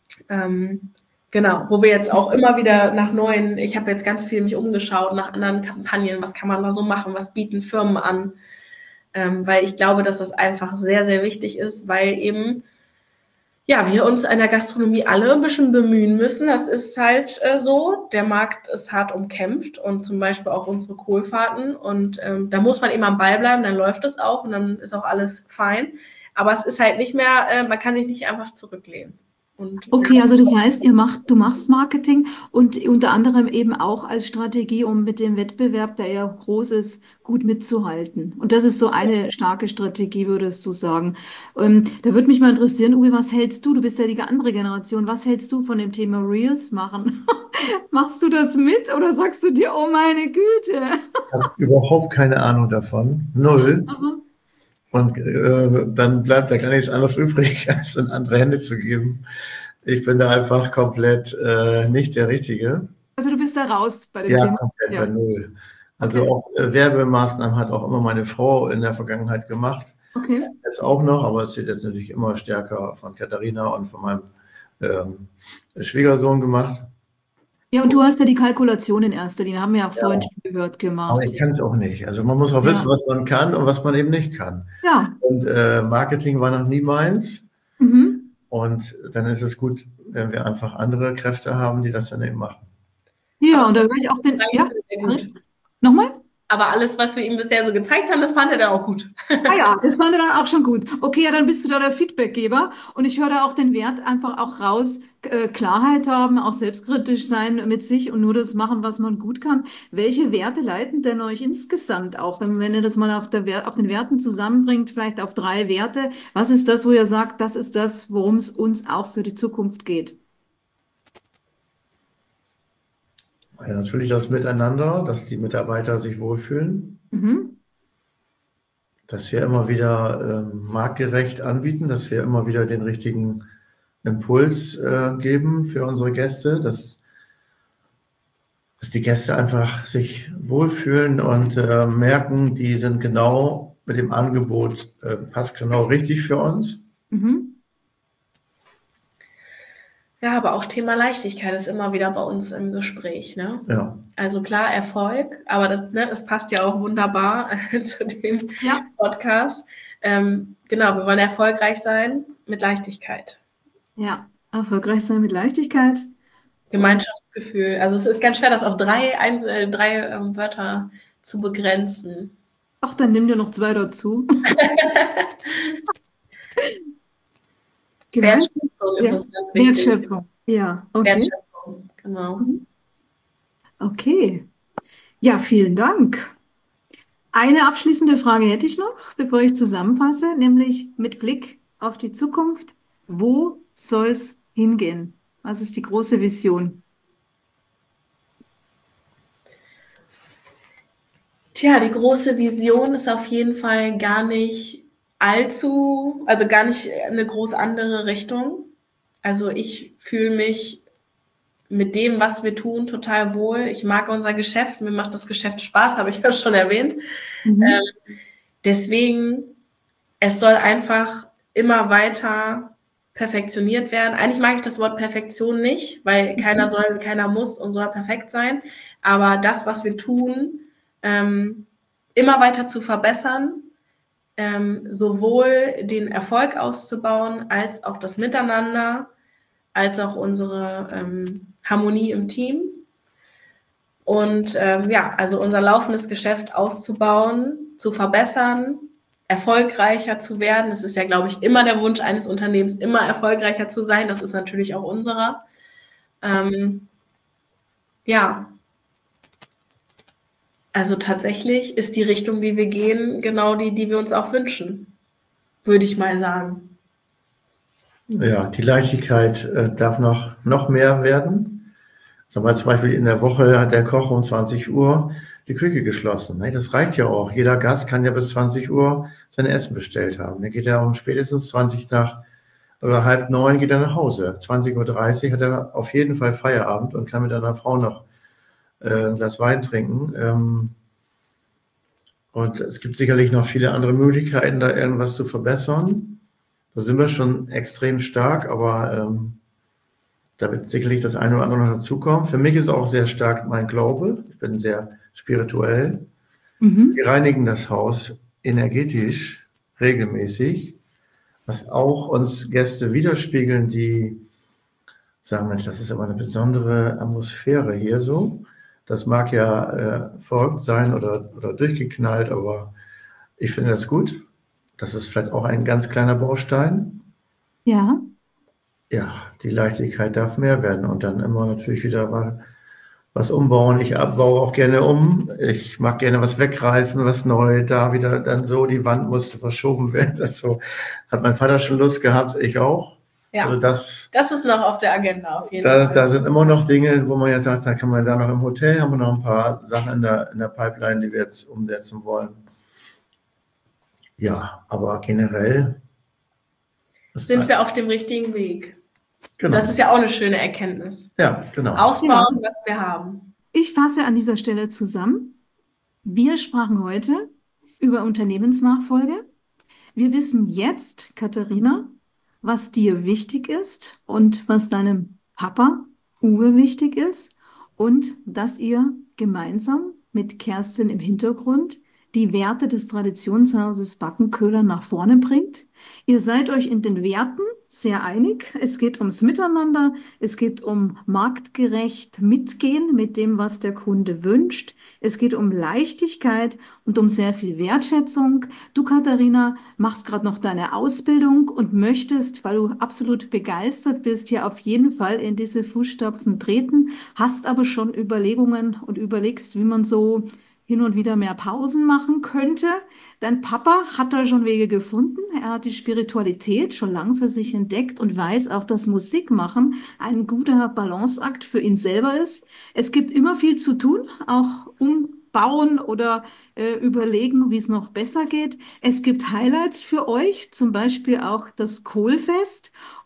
Genau, wo wir jetzt auch immer wieder nach neuen, ich habe jetzt ganz viel mich umgeschaut nach anderen Kampagnen, was kann man da so machen, was bieten Firmen an, weil ich glaube, dass das einfach sehr, sehr wichtig ist, weil eben ja, wir uns in der Gastronomie alle ein bisschen bemühen müssen. Das ist halt so. Der Markt ist hart umkämpft und zum Beispiel auch unsere Kohlfahrten. Und da muss man eben am Ball bleiben, dann läuft es auch und dann ist auch alles fein. Aber es ist halt nicht mehr, man kann sich nicht einfach zurücklehnen. Und, Okay, also das heißt, du machst Marketing und unter anderem eben auch als Strategie, um mit dem Wettbewerb, der ja groß ist, gut mitzuhalten. Und das ist so eine starke Strategie, würdest du sagen. Da würde mich mal interessieren, Uwe, was hältst du? Du bist ja die andere Generation. Was hältst du von dem Thema Reels machen? Machst du das mit oder sagst du dir, oh meine Güte? Ich habe überhaupt keine Ahnung davon. Null. Aha. Und dann bleibt da gar nichts anderes übrig, als in andere Hände zu geben. Ich bin da einfach komplett nicht der Richtige. Also du bist da raus bei dem Ja, Thema. komplett Ja. bei Null. Also Okay. auch Werbemaßnahmen hat auch immer meine Frau in der Vergangenheit gemacht. Okay. Jetzt auch noch, aber es wird jetzt natürlich immer stärker von Katharina und von meinem Schwiegersohn gemacht. Ja, und du hast ja die Kalkulation in erster Linie, haben wir ja vorhin schon gehört, Aber gemacht. ich kann es auch nicht. Also man muss auch wissen, Ja. was man kann und was man eben nicht kann. Ja. Und Marketing war noch nie meins. Mhm. Und dann ist es gut, wenn wir einfach andere Kräfte haben, die das dann eben machen. Ja, und da höre ich auch den. Ja, sehr gut. nochmal? Aber alles, was wir ihm bisher so gezeigt haben, das fand er dann auch gut. Ah ja, das fand er dann auch schon gut. Okay, ja, dann bist du da der Feedbackgeber und ich höre da auch den Wert einfach auch raus, Klarheit haben, auch selbstkritisch sein mit sich und nur das machen, was man gut kann. Welche Werte leiten denn euch insgesamt auch, wenn ihr das mal auf den Werten zusammenbringt, vielleicht auf 3 Werte? Was ist das, wo ihr sagt, das ist das, worum es uns auch für die Zukunft geht? Ja, natürlich das Miteinander, dass die Mitarbeiter sich wohlfühlen, Mhm. dass wir immer wieder marktgerecht anbieten, dass wir immer wieder den richtigen Impuls geben für unsere Gäste, dass die Gäste einfach sich wohlfühlen und merken, die sind genau mit dem Angebot, passt genau richtig für uns. Mhm. Ja, aber auch Thema Leichtigkeit ist immer wieder bei uns im Gespräch, ne? Ja, Also klar, Erfolg, aber das passt ja auch wunderbar zu dem Ja, Podcast. Genau, wir wollen erfolgreich sein mit Leichtigkeit. ja, erfolgreich sein mit Leichtigkeit. Gemeinschaftsgefühl. Also es ist ganz schwer, das auf drei Wörter zu begrenzen. Ach, dann nimm dir noch 2 dazu. Gemeinsam. Wertschätzung ist Ja. uns ganz wichtig. Wertschöpfung. Ja, okay. Wertschätzung, genau. Okay. Ja, vielen Dank. Eine abschließende Frage hätte ich noch, bevor ich zusammenfasse, nämlich mit Blick auf die Zukunft. Wo soll es hingehen? Was ist die große Vision? Tja, die große Vision ist auf jeden Fall gar nicht gar nicht eine groß andere Richtung. Also ich fühle mich mit dem, was wir tun, total wohl. Ich mag unser Geschäft, mir macht das Geschäft Spaß, habe ich ja schon erwähnt. Deswegen, es soll einfach immer weiter perfektioniert werden. Eigentlich mag ich das Wort Perfektion nicht, weil keiner muss und soll perfekt sein. Aber das, was wir tun, immer weiter zu verbessern, sowohl den Erfolg auszubauen, als auch das Miteinander, als auch unsere Harmonie im Team. Und also unser laufendes Geschäft auszubauen, zu verbessern, erfolgreicher zu werden. Das ist ja, glaube ich, immer der Wunsch eines Unternehmens, immer erfolgreicher zu sein. Das ist natürlich auch unserer. Also tatsächlich ist die Richtung, wie wir gehen, genau die wir uns auch wünschen, würde ich mal sagen. ja, die Leichtigkeit darf noch mehr werden. Sagen wir zum Beispiel in der Woche hat der Koch um 20 Uhr die Küche geschlossen. Das reicht ja auch. Jeder Gast kann ja bis 20 Uhr sein Essen bestellt haben. Dann geht er um spätestens 20 nach oder 8:30 geht er nach Hause. 20:30 Uhr hat er auf jeden Fall Feierabend und kann mit einer Frau noch ein Glas Wein trinken. Und es gibt sicherlich noch viele andere Möglichkeiten, da irgendwas zu verbessern. Da sind wir schon extrem stark, aber da wird sicherlich das eine oder andere noch dazukommen. Für mich ist auch sehr stark mein Glaube. Ich bin sehr spirituell. Wir reinigen das Haus energetisch regelmäßig, was auch uns Gäste widerspiegeln, die sagen, Mensch, das ist aber eine besondere Atmosphäre hier so. Das mag ja verrückt sein oder durchgeknallt, aber ich finde das gut. Das ist vielleicht auch ein ganz kleiner Baustein. Ja. Ja, die Leichtigkeit darf mehr werden und dann immer natürlich wieder mal was umbauen. Ich baue auch gerne um. Ich mag gerne was wegreißen, was neu, da wieder dann so, die Wand musste verschoben werden. Das so hat mein Vater schon Lust gehabt, ich auch. Ja, also das ist noch auf der Agenda auf jeden Fall. Da sind immer noch Dinge, wo man jetzt sagt, da kann man da noch im Hotel, haben wir noch ein paar Sachen in der Pipeline, die wir jetzt umsetzen wollen. Ja, aber generell sind wir auf dem richtigen Weg. Genau. Das ist ja auch eine schöne Erkenntnis. Ja, genau. Ausbauen, was wir haben. Ich fasse an dieser Stelle zusammen. Wir sprachen heute über Unternehmensnachfolge. Wir wissen jetzt, Katharina, was dir wichtig ist und was deinem Papa Uwe wichtig ist und dass ihr gemeinsam mit Kerstin im Hintergrund die Werte des Traditionshauses Backenköhler nach vorne bringt. Ihr seid euch in den Werten sehr einig. Es geht ums Miteinander, es geht um marktgerecht mitgehen mit dem, was der Kunde wünscht. Es geht um Leichtigkeit und um sehr viel Wertschätzung. Du, Katharina, machst gerade noch deine Ausbildung und möchtest, weil du absolut begeistert bist, hier auf jeden Fall in diese Fußstapfen treten, hast aber schon Überlegungen und überlegst, wie man so hin und wieder mehr Pausen machen könnte. Dein Papa hat da schon Wege gefunden. Er hat die Spiritualität schon lang für sich entdeckt und weiß auch, dass Musik machen ein guter Balanceakt für ihn selber ist. Es gibt immer viel zu tun, auch umbauen oder überlegen, wie es noch besser geht. Es gibt Highlights für euch, zum Beispiel auch das Kohlfest.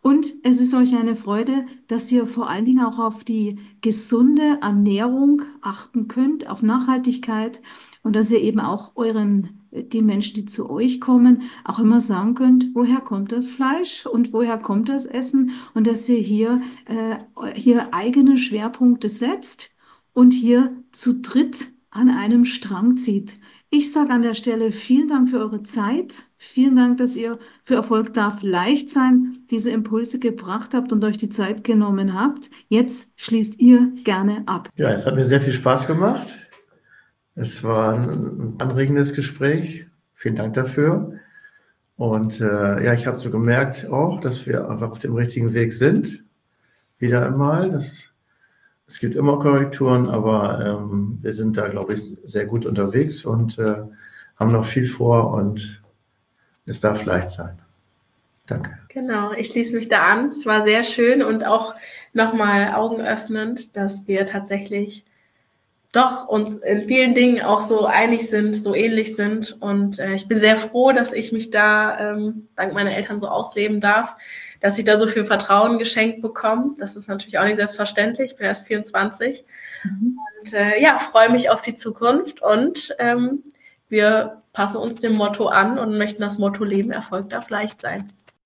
Und es ist euch eine Freude, dass ihr vor allen Dingen auch auf die gesunde Ernährung achten könnt, auf Nachhaltigkeit und dass ihr eben auch die Menschen, die zu euch kommen, auch immer sagen könnt, woher kommt das Fleisch und woher kommt das Essen und dass ihr hier eigene Schwerpunkte setzt und hier zu dritt an einem Strang zieht. Ich sage an der Stelle vielen Dank für eure Zeit. Vielen Dank, dass ihr für Erfolg darf leicht sein diese Impulse gebracht habt und euch die Zeit genommen habt. Jetzt schließt ihr gerne ab. Ja, es hat mir sehr viel Spaß gemacht. Es war ein anregendes Gespräch. Vielen Dank dafür. Und ja, ich habe so gemerkt auch, dass wir einfach auf dem richtigen Weg sind. Wieder einmal. Es gibt immer Korrekturen, aber wir sind da, glaube ich, sehr gut unterwegs und haben noch viel vor und es darf leicht sein. Danke. Genau, ich schließe mich da an. Es war sehr schön und auch nochmal augenöffnend, dass wir tatsächlich doch uns in vielen Dingen auch so einig sind, so ähnlich sind. Und ich bin sehr froh, dass ich mich da dank meiner Eltern so ausleben darf, dass ich da so viel Vertrauen geschenkt bekomme. Das ist natürlich auch nicht selbstverständlich. Ich bin erst 24 und ja, freue mich auf die Zukunft. Und wir passen uns dem Motto an und möchten das Motto Leben, Erfolg darf leicht sein.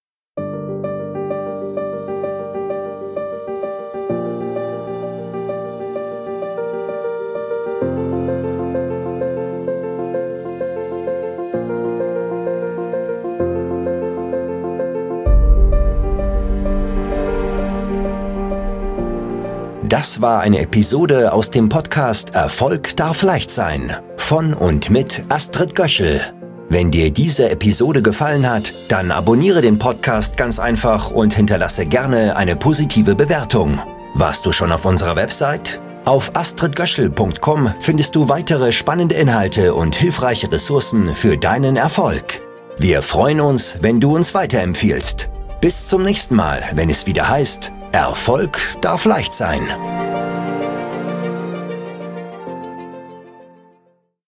Das war eine Episode aus dem Podcast Erfolg darf leicht sein von und mit Astrid Göschel. Wenn dir diese Episode gefallen hat, dann abonniere den Podcast ganz einfach und hinterlasse gerne eine positive Bewertung. Warst du schon auf unserer Website? Auf astridgöschel.com findest du weitere spannende Inhalte und hilfreiche Ressourcen für deinen Erfolg. Wir freuen uns, wenn du uns weiterempfiehlst. Bis zum nächsten Mal, wenn es wieder heißt, Erfolg darf leicht sein.